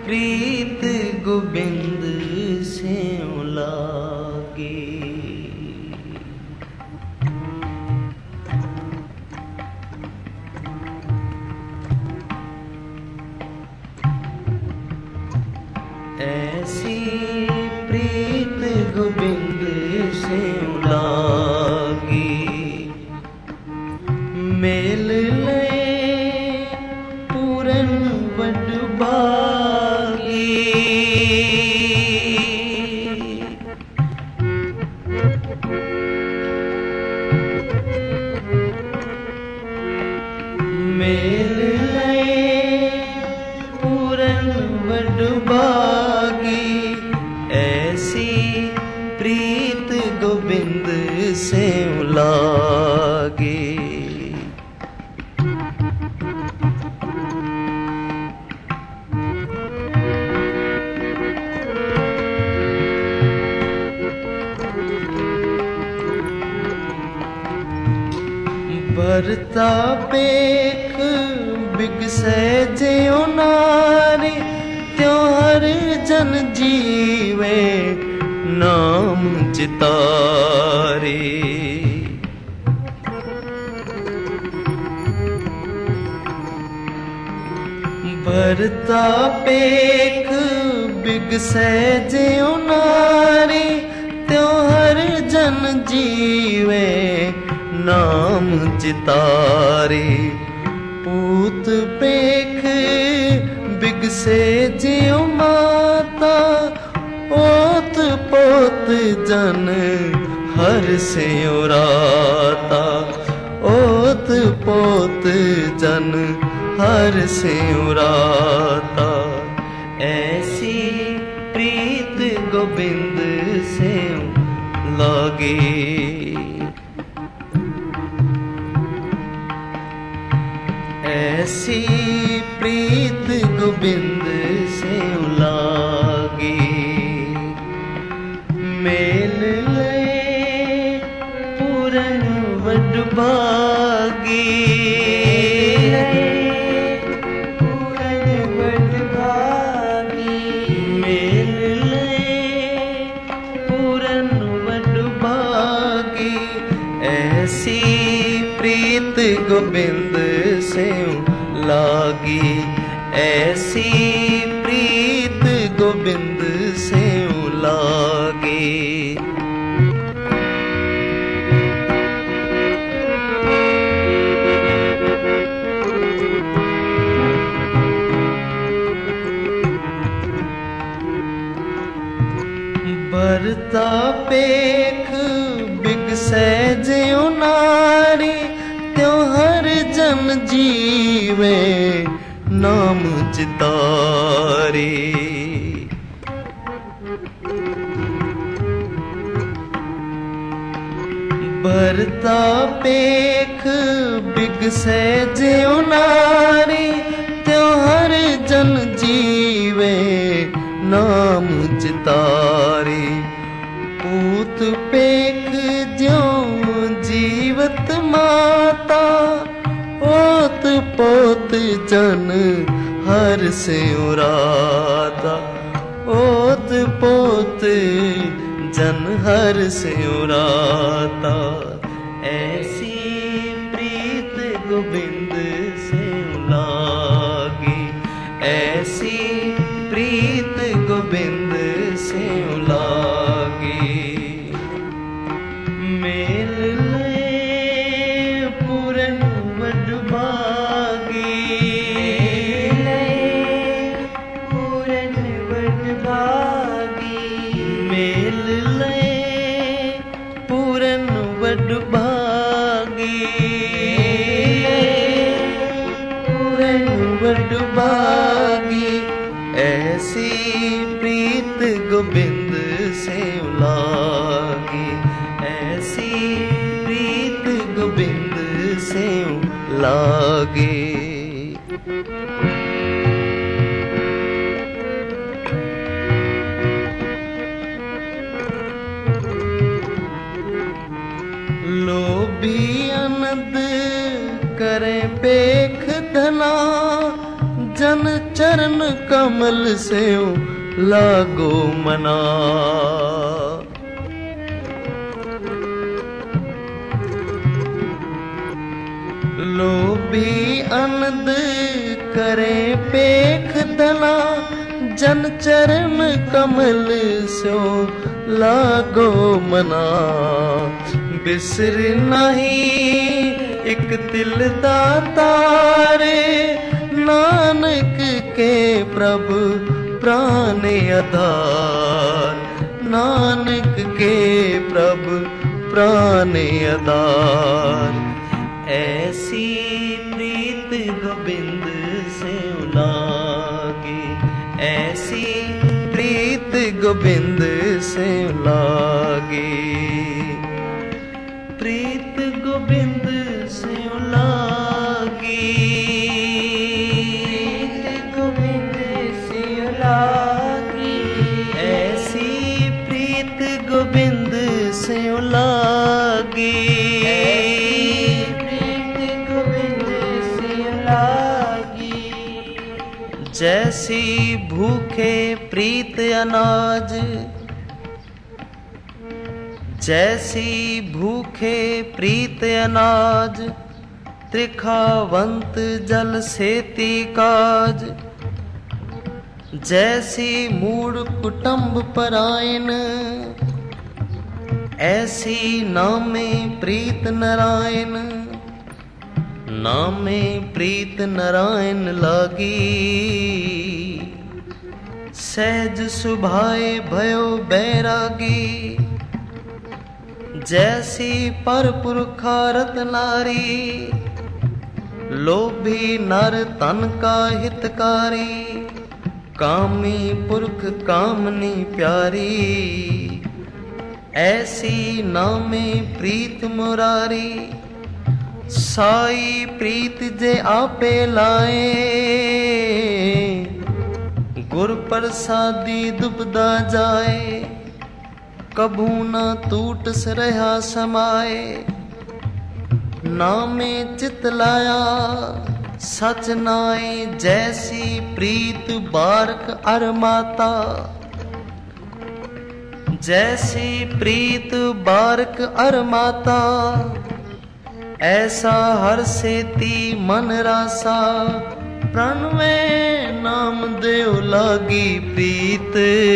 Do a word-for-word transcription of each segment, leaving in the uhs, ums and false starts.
प्रीत गोबिंद से लागे। ऐसी प्रीत गोबिंद से लागी, मेल ले पूरन बड़ बागी। मेल ले पूरन बड़ बागी, ऐसी प्रीत गोबिंद से लागे। बरता पेख बिगसे ज्यों नारी, त्यों हर जन जीवे नाम चितारे। बरता पेख बिगसे ज्यों नारी, त्यों हर जन जीवे नाम चितारे। पूत पेख बिगसे ज्यों माता, ओत पोत जन हर से उराता। ओत पोत जन हर से उराता, ऐसी प्रीत गोबिंद से लागे। ऐसी प्रीत गोबिंद से लागे, मेल ले पूरन बड़ बागी। पूरन बड़ बागी, मेल ले पूरन बड़ बागी। ऐसी प्रीत गोबिंद से लागी, ऐसी प्रीत गोबिंद से लागे। बरता पेख बिगसे ज्यों नारी, त्यों हर जन जीवे नाम चितारे। बरता पेख बिगसे ज्यों नारी, त्यों हर जन जीवे नाम चितारे। पूत पेख ज्यों जीवत माता, ओत पोत जन हर से उराता। ओत पोत जन हर से उराता, ऐसी प्रीत गोबिंद से लागी। ऐसी प्रीत गोबिंद से लागी, मेल ले पूरन बड़ बागी। पूरन बड़ बागी, मेल ले पूरन बड़ बागी। पूरन बड़ बागी, ऐसी प्रीत गोबिंद से लागी। ऐसी प्रीत गोबिंद से लागे। लोभी अनद करे पेख धना, जन चरण कमल से लागो मना। लोभी अनद करे पेख दला, जन चरण कमल सो लागो मना। बिसर नहीं एक दिल दातारे, नानक के प्रभु प्राण आधार। नानक के प्रभु प्राण आधार। ऐसी प्रीत गोबिंद से लागी, ऐसी प्रीत गोबिंद से लागी। प्रीत गोबिंद से लागी, प्रीत गोबिंद से लागी। ऐसी प्रीत गोबिंद से लागी, जैसी भूखे प्रीत अनाज, जैसी भूखे प्रीत अनाज। त्रिखावंत जल सेती काज, जैसी मूढ़ कुटुंब परायण। ऐसी नामे प्रीत नारायण, नामे प्रीत नारायण लागी। सहज सुभाए भयो बैरागी, जैसी पर पुरखारत नारी। लोभी नर तन का हितकारी, कामी पुरख कामनी प्यारी। ऐसी नामे प्रीत मुरारी, साई प्रीत जे आपे लाए। गुर प्रसादी दुबदा जाए, कभू न टूट सरहा समाए। नामे चित लाया सच नाए, जैसी प्रीत बारक अर माता। जैसी प्रीत बारक अर माता, ऐसा हर सेती मन रासा। प्रणवे नाम देव लागी प्रीत,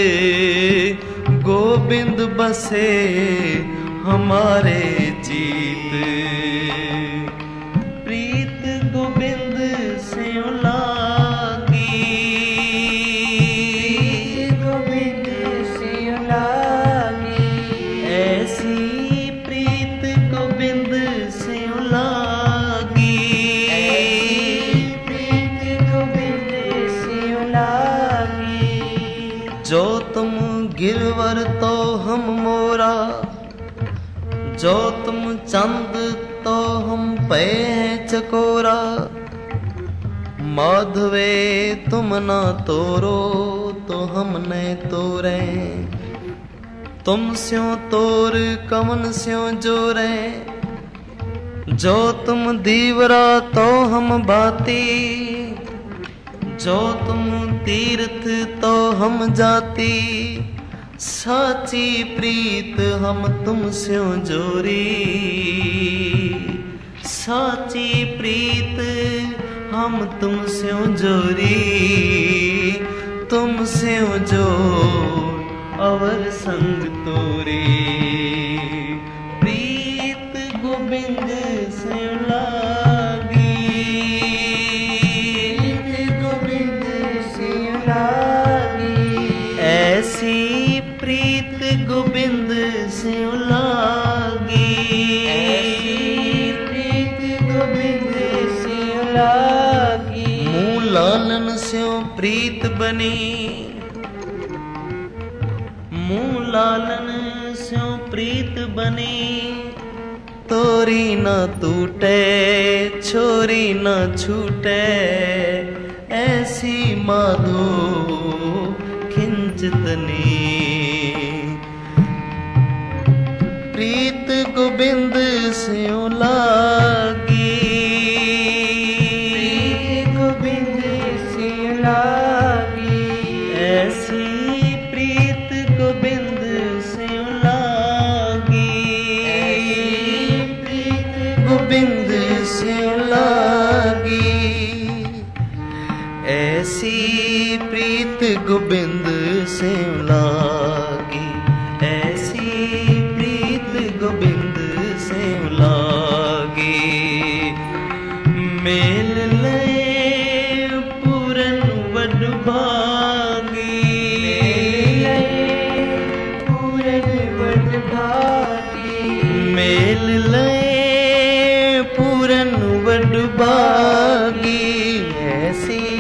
गोविंद बसे हमारे जीत। प्रीत गोविंद से लागी, गोविंद से लागी। ऐसी प्रीत गोविंद से लागी, प्रीत गोविंद से लागी। जो तुम गिरवर तो हम मोरा, जो तुम चंद तो हम पे चकोरा। माधवे तुम ना तोरो तो हम न तोरे, तुम स्यों तोर कमन स्यों जोरे। जो तुम दीवरा तो हम बाती, जो तुम तीर्थ तो हम जाती। साची प्रीत हम तुम स्यों जोरी, साची प्रीत हम तुम स्यों जोरी। तुम स्यों जोर अवर संग तोरी, प्रीत गोविंद से लागी, प्रीत गोविंद से लागी। ऐसी प्रीत गोविंद से लागी, ऐसी प्रीत गोविंद से लागी। मुँह लालन स्यों प्रीत बनी, मुँह लालन स्यों प्रीत बनी। तोरी न टूटे छोरी न छूटे, ऐसी माधो खिंचतनी। प्रीत गोविंद स्यों लागी, प्रीत गोविंद स्यों ऐसी प्रीत गोबिंद से लागी, ऐसी प्रीत गोबिंद से लागी। मेल ले पूरन वड भागी, पूरन वड भागी। मेल ले पूरन वड भागी, ऐसी